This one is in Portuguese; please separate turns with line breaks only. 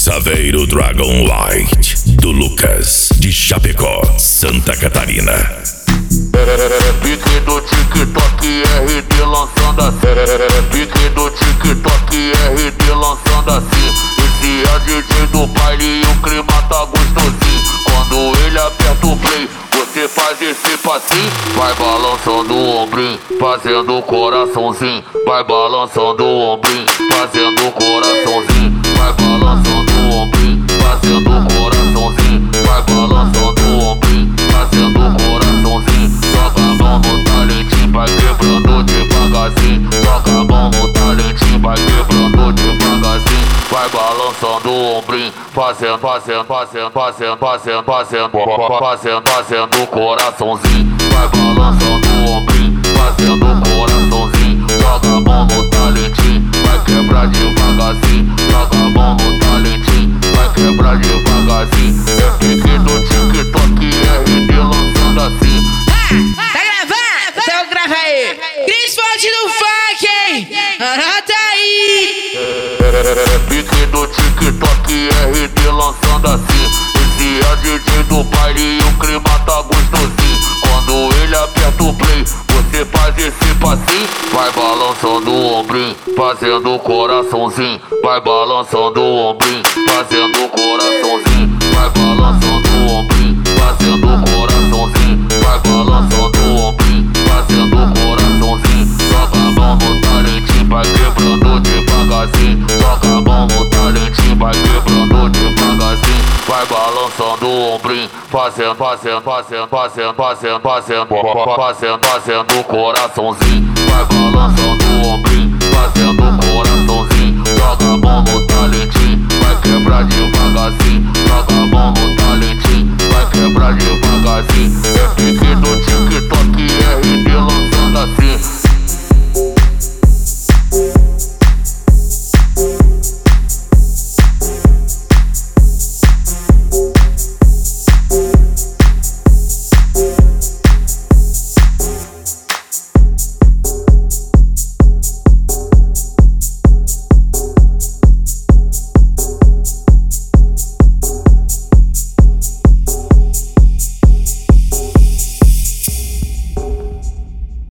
Saveiro Dragon White, do Lucas, de Chapecó, Santa Catarina.
Pique do TikTok RD lançando assim. Pique do TikTok RD lançando assim. Esse é DJ do baile e o clima tá gostosinho. Quando ele aperta o play, você faz esse passinho. Vai balançando o ombrinho, fazendo o coraçãozinho. Vai balançando o ombrinho, fazendo o coraçãozinho. Vai balançando o ombrinho, fazendo o coraçãozinho. Vai balançando o ombrinho, fazendo o coraçãozinho. Joga a mão no talentinho, vai quebrando devagarzinho. Joga a mão no talentinho, vai quebrando devagarzinho. Vai balançando o ombrinho, fazendo o coraçãozinho. Vai balançando o ombrinho, fazendo o coraçãozinho. Joga a mão no talentinho, vai quebrar devagarzinho. Joga a mão no talentinho, vai quebrar devagarzinho. É pique do TikTok RD lançando assim.
Tá gravando? Então grava aí. Cris Forte do funk, hein? Anota aí.
Pique do TikTok RD lançando assim. Esse é DJ do baile e o clima tá gostosinho. Quando ele aperta o play, você faz esse passinho. Vai balançando o ombrinho, fazendo o coraçãozinho. Vai balançando o ombrinho, fazendo o coraçãozinho. Vai balançando o ombrinho, fazendo o coraçãozinho. Vai balançando o ombrinho, fazendo o coraçãozinho. Joga a mão no talentinho, vai quebrando devagarzinho. Joga a mão no talentinho, vai quebrando devagarzinho. Vai balançando o ombrinho, fazendo o coraçãozinho. Vai balançando o ombrinho, fazendo o coraçãozinho. Joga a mão no talentinho, vai quebrar devagarzinho. Joga a mão no